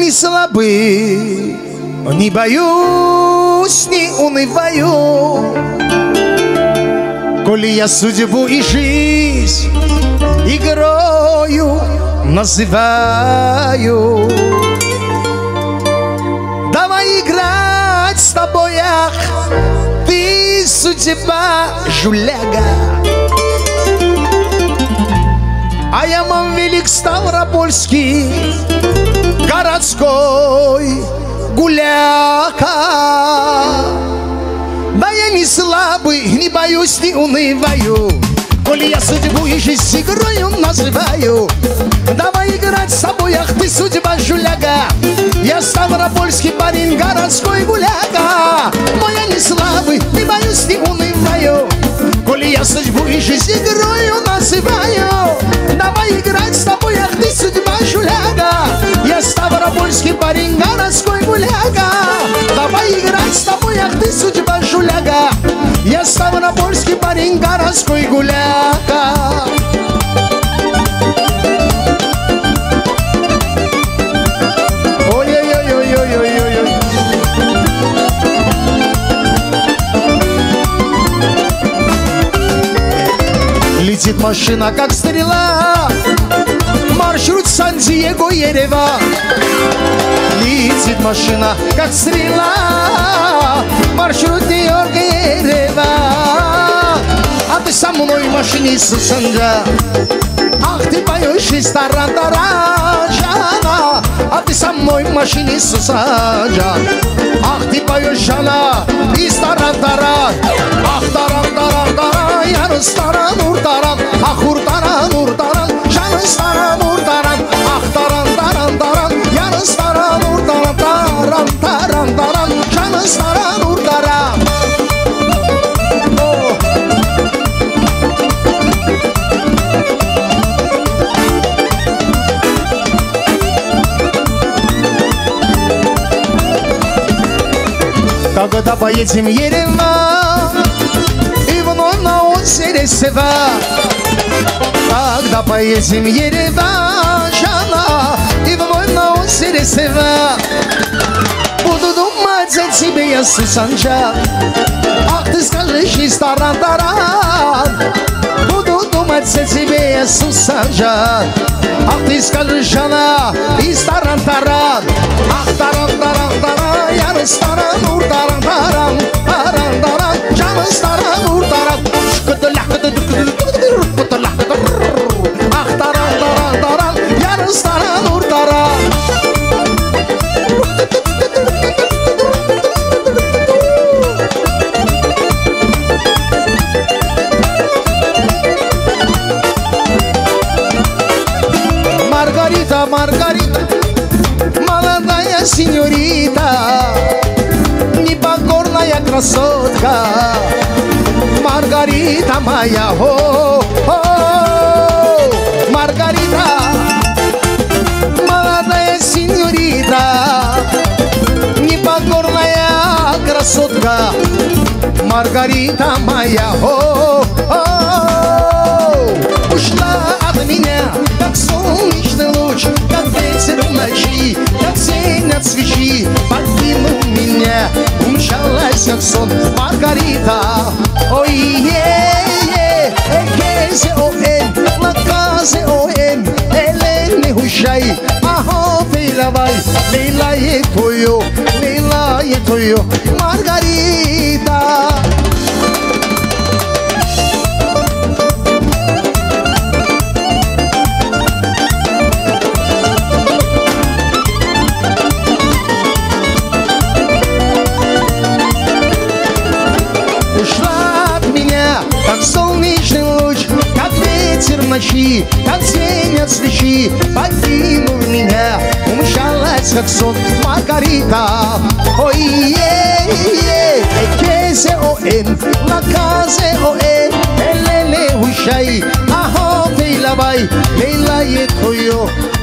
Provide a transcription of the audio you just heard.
не слабый, не боюсь, не унываю. Коли я судьбу и жизнь игрою называю, давай играть с тобой, ах, ты судьба жуляга. А я мам велик Ставропольский, городской гуляка. Да я не слабый, не боюсь, не унываю. Коли я судьбу и жизнь игрою называю, давай играть с тобой, ах ты судьба жуляга. Я ставропольский парень, городской гуляка. Но я не слабый, не боюсь, не унываю. Коли я судьбу и жизнь игрою называю, давай играть с тобой, ах ты судьба жуляга. Я ставропольский парень, городской гуляка. Давай играть с тобой, ах ты судьба жуляга. Я ставропольский парень, городской гуляка. Ой-ой-ой-ой-ой-ой-ой. Летит машина, как стрела, маршрут Сан-Диего-Ереван. Летит машина, как стрела, маршрут Нью-Йорк-Ереван. А ты со мной в машине, Сусанджа. Ах, ты поешь из таран-таран-жана. А ты со мной в машине, Сусанджа. Ах, ты поешь, Жана, из таран-таран. Ах, таран-таран-таран, ярус таран-ур-таран. Ах, ур-таран-ур-таран, жанус таран-ур-таран. Ах, таран-таран-таран, ярус таран-ур-таран. Таран-таран-таран, жанус таран-ур-таран. Когда поедем в Ереван и вновь на озере Сева. Когда поедем в Ереван, Жана, и вновь на озере Сева. Буду думать за тебя, я Сусанджа. Ах, ты скажешь из таран-таран. Буду думать за тебя, я Сусанджа. Ах, ты скажешь, Жана, из таран-таран. Ах, таран-таран-таран, ярус таран-ур-таран. Таран-таран-таран, жанус таран-ур-таран. Ах, таран-таран-таран, ярус таран-ур-таран. Маргарита, Маргарита, молодая сеньорита, непокорная красотка. Маргарита моя, о, Маргарита, молодая сеньорита, непокорная красотка. Маргарита моя, о, ушла от меня, как солнечный луч, как ветер в ночи, как тень от свечи. Покинул меня, умчалась как сон. Маргарита, ой-е-е, экезе-о-эн, наказе-о-эн, элен гущай, аго пейлавай, лейлае-тою, лейлае-тою, Маргарита. Как солнечный луч, как ветер в ночи, как тень от свечи. Покинул меня, умчалась как сон. Маргарита, ой-е-е, экезе-о-эн, наказе-о-эн, элеле-ушай, аго пейлавай, лейлае-тою.